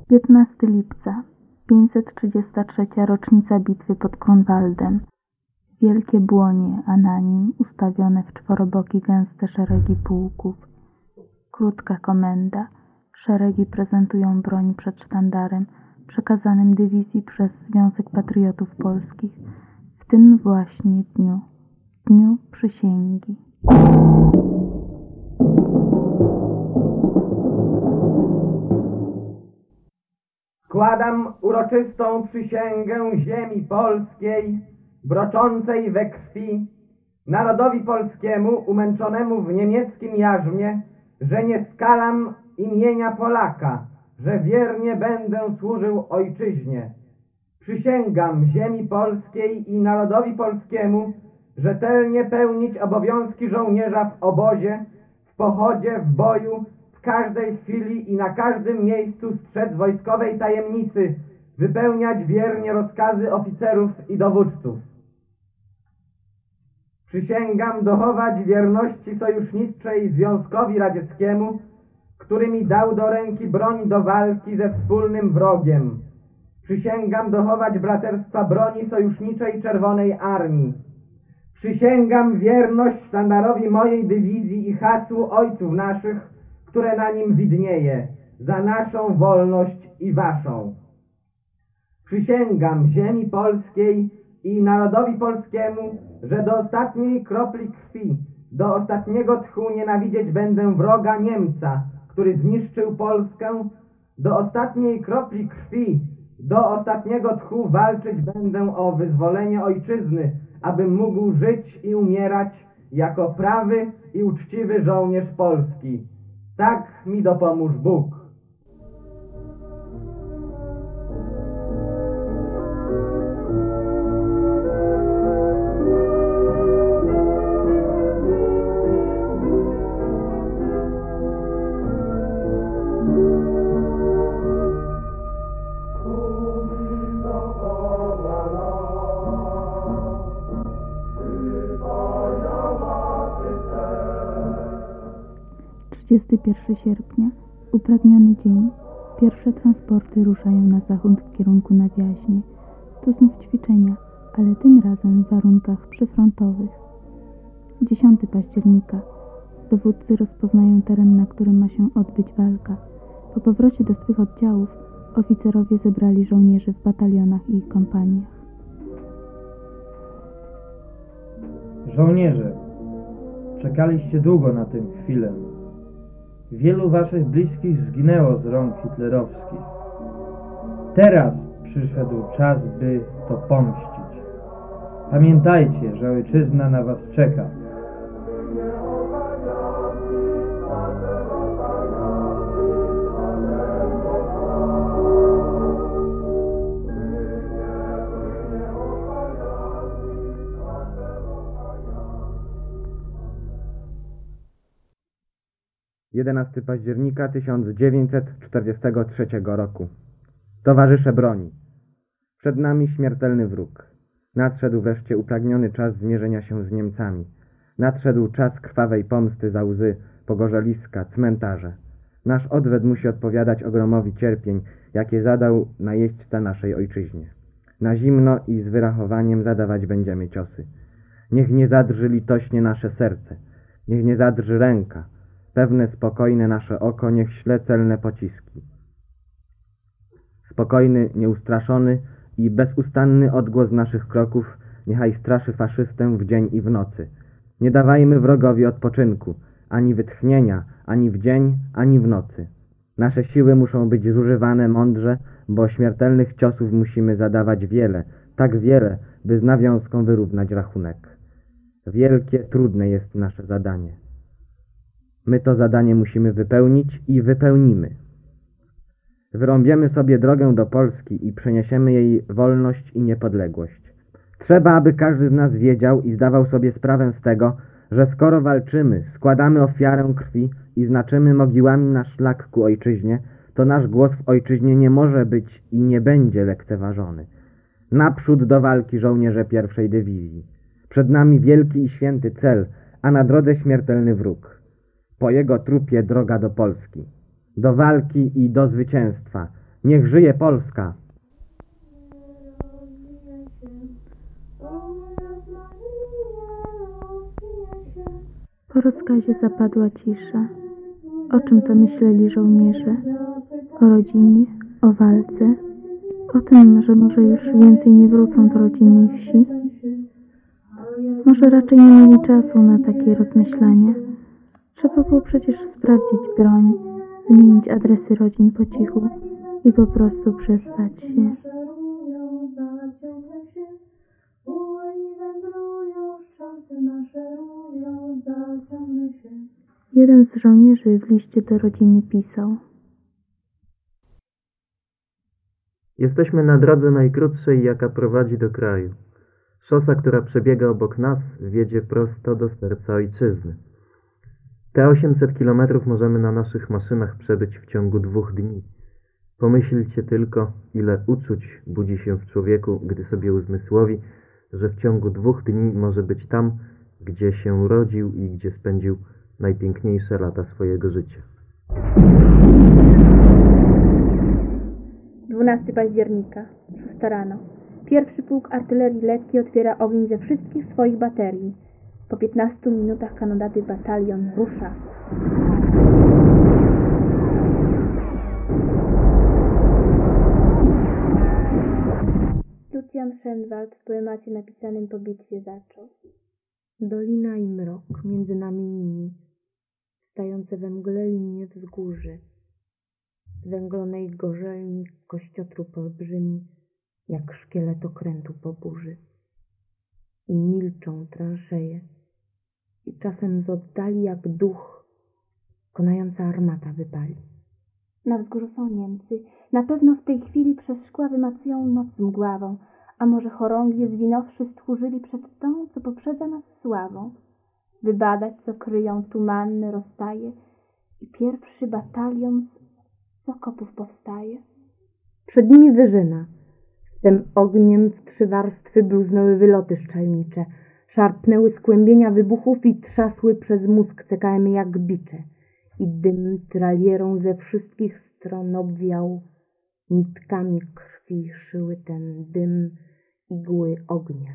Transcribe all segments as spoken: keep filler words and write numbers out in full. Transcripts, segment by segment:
piętnastego lipca, pięćset trzydziesta trzecia rocznica bitwy pod Grunwaldem. Wielkie błonie, a na nim ustawione w czworoboki gęste szeregi pułków. Krótka komenda. Szeregi prezentują broń przed sztandarem przekazanym dywizji przez Związek Patriotów Polskich w tym właśnie dniu, dniu przysięgi. Składam uroczystą przysięgę ziemi polskiej, broczącej we krwi, narodowi polskiemu umęczonemu w niemieckim jarzmie, że nie skalam imienia Polaka, że wiernie będę służył ojczyźnie. Przysięgam ziemi polskiej i narodowi polskiemu rzetelnie pełnić obowiązki żołnierza w obozie, w pochodzie, w boju, w każdej chwili i na każdym miejscu strzec wojskowej tajemnicy, wypełniać wiernie rozkazy oficerów i dowódców. Przysięgam dochować wierności sojuszniczej Związkowi Radzieckiemu, który mi dał do ręki broń do walki ze wspólnym wrogiem. Przysięgam dochować braterstwa broni sojuszniczej Czerwonej Armii. Przysięgam wierność sztandarowi mojej dywizji i hasłu ojców naszych, które na nim widnieje, za naszą wolność i waszą. Przysięgam ziemi polskiej i narodowi polskiemu, że do ostatniej kropli krwi, do ostatniego tchu nienawidzieć będę wroga Niemca, który zniszczył Polskę, do ostatniej kropli krwi, do ostatniego tchu walczyć będę o wyzwolenie ojczyzny, abym mógł żyć i umierać jako prawy i uczciwy żołnierz Polski. Tak mi dopomóż Bóg. trzydziestego pierwszego sierpnia, upragniony dzień. Pierwsze transporty ruszają na zachód w kierunku na Wiaźnie. Tu znów ćwiczenia, ale tym razem w warunkach przyfrontowych. dziesiątego października. Dowódcy rozpoznają teren, na którym ma się odbyć walka. Po powrocie do swych oddziałów oficerowie zebrali żołnierzy w batalionach i kompaniach. Żołnierze, czekaliście długo na tę chwilę. Wielu waszych bliskich zginęło z rąk hitlerowskich. Teraz przyszedł czas, by to pomścić. Pamiętajcie, że ojczyzna na was czeka. jedenastego października tysiąc dziewięćset czterdziestego trzeciego roku. Towarzysze broni. Przed nami śmiertelny wróg. Nadszedł wreszcie upragniony czas zmierzenia się z Niemcami. Nadszedł czas krwawej pomsty za łzy, pogorzeliska, cmentarze. Nasz odwet musi odpowiadać ogromowi cierpień, jakie zadał najeźdźca naszej ojczyźnie. Na zimno i z wyrachowaniem zadawać będziemy ciosy. Niech nie zadrży litośnie nasze serce. Niech nie zadrży ręka. Pewne spokojne nasze oko niech śle celne pociski. Spokojny, nieustraszony i bezustanny odgłos naszych kroków niechaj straszy faszystę w dzień i w nocy. Nie dawajmy wrogowi odpoczynku, ani wytchnienia, ani w dzień, ani w nocy. Nasze siły muszą być zużywane mądrze, bo śmiertelnych ciosów musimy zadawać wiele, tak wiele, by z nawiązką wyrównać rachunek. Wielkie, trudne jest nasze zadanie. My to zadanie musimy wypełnić i wypełnimy. Wyrąbiemy sobie drogę do Polski i przeniesiemy jej wolność i niepodległość. Trzeba, aby każdy z nas wiedział i zdawał sobie sprawę z tego, że skoro walczymy, składamy ofiarę krwi i znaczymy mogiłami nasz szlak ku ojczyźnie, to nasz głos w ojczyźnie nie może być i nie będzie lekceważony. Naprzód do walki żołnierze pierwszej dywizji. Przed nami wielki i święty cel, a na drodze śmiertelny wróg. Po jego trupie droga do Polski. Do walki i do zwycięstwa. Niech żyje Polska! Po rozkazie zapadła cisza. O czym to myśleli żołnierze? O rodzinie? O walce? O tym, że może już więcej nie wrócą do rodzinnej wsi? Może raczej nie mieli czasu na takie rozmyślania. Trzeba było przecież sprawdzić broń, wymienić adresy rodzin po cichu i po prostu przestać się. Jeden z żołnierzy w liście do rodziny pisał: Jesteśmy na drodze najkrótszej, jaka prowadzi do kraju. Szosa, która przebiega obok nas, wiedzie prosto do serca ojczyzny. Te osiemset kilometrów możemy na naszych maszynach przebyć w ciągu dwóch dni. Pomyślcie tylko, ile uczuć budzi się w człowieku, gdy sobie uzmysłowi, że w ciągu dwóch dni może być tam, gdzie się urodził i gdzie spędził najpiękniejsze lata swojego życia. dwunastego października, szósta rano. Pierwszy pułk artylerii lekkiej otwiera ogień ze wszystkich swoich baterii. Po piętnastu minutach kanonady batalion rusza. Lucjan Szenwald w poemacie napisanym po bitwie zaczął: Dolina i mrok między nami nimi, stające we mgle linie wzgórzy, zwęglonej gorzelni kościotrup olbrzymi, jak szkielet okrętu po burzy. I milczą transzeje, i czasem z oddali jak duch konająca armata wypali. Na wzgórzu są Niemcy. Na pewno w tej chwili przez szkła wymacują noc mgławą, a może chorągwie zwinąwszy stchórzyli przed tą, co poprzedza nas sławą. Wybadać, co kryją tumanne rozstaje i pierwszy batalion z okopów powstaje. Przed nimi wyżyna. Z tym ogniem w trzy warstwy bluznęły wyloty szczelnicze, szarpnęły skłębienia wybuchów i trzasły przez mózg C K M jak bicze. I dym tralierą ze wszystkich stron obwiał, nitkami krwi szyły ten dym igły ognia.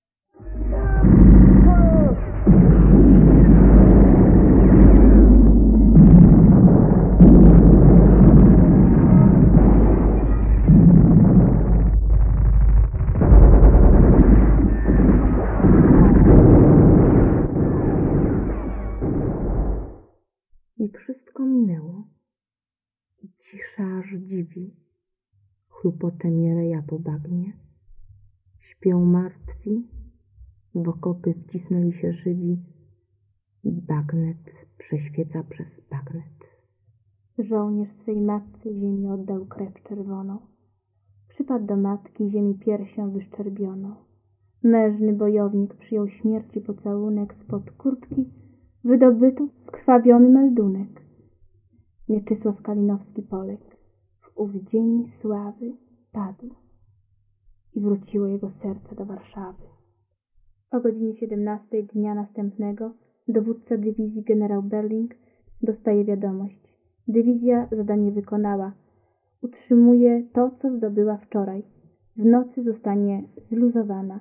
I wszystko minęło. I cisza aż dziwi. Chlupocze mieleja po bagnie. Śpią martwi, w okopy wcisnęli się żywi i bagnet prześwieca przez bagnet. Żołnierz swej matce ziemi oddał krew czerwoną. Przypadł do matki, ziemi piersią wyszczerbioną. Mężny bojownik przyjął śmierci pocałunek spod kurtki, wydobytu skrwawiony meldunek. Mieczysław Kalinowski Polek w ów dzień sławy padł i wróciło jego serce do Warszawy. O godzinie siedemnastej dnia następnego dowódca dywizji generał Berling dostaje wiadomość. Dywizja zadanie wykonała. Utrzymuje to, co zdobyła wczoraj. W nocy zostanie zluzowana.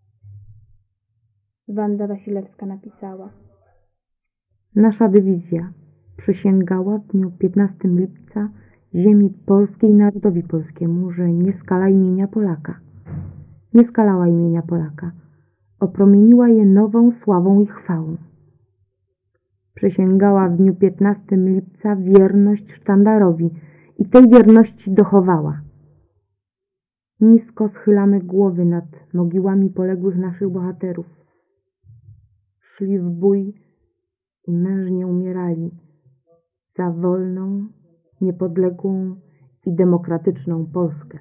Wanda Wasilewska napisała: Nasza dywizja przysięgała w dniu piętnastego lipca ziemi polskiej i narodowi polskiemu, że nie skala imienia Polaka. Nie skalała imienia Polaka. Opromieniła je nową sławą i chwałą. Przysięgała w dniu piętnastego lipca wierność sztandarowi i tej wierności dochowała. Nisko schylamy głowy nad mogiłami poległych naszych bohaterów. Szli w bój i mężnie umierali za wolną, niepodległą i demokratyczną Polskę.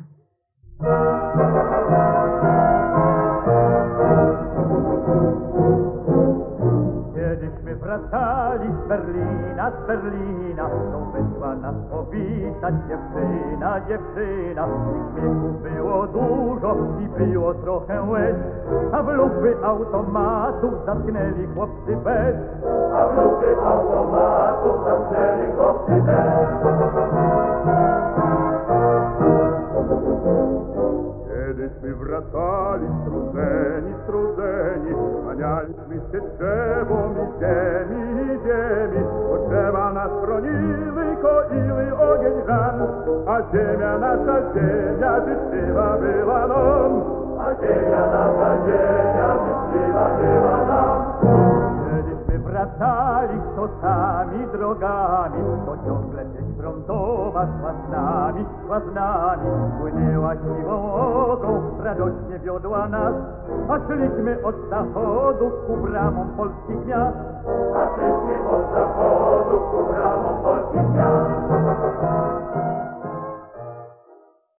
Kiedyśmy wracali z Berlina, z Berlina, to wyszła nas powitać dziewczyna, dziewczyna. I śmiechu było dużo i było trochę łez, a w lupy automatów zatknęli chłopcy bez. A w lupy automatów zatknęli chłopcy bez. ziemi, bo drzewa nas chroniły, koiły ogień ran, a ziemia nasza, ziemia życzliwa była nam, a ziemia nasza, ziemia życzliwa była nam. Kiedyśmy wracali szosami, drogami, to ciągle sieć frontowa szła z nami, szła z nami, płynęła siwą oką, radośnie wiodła nas, a szliśmy od zachodu ku bramom polskich miast, a szliśmy od zachodu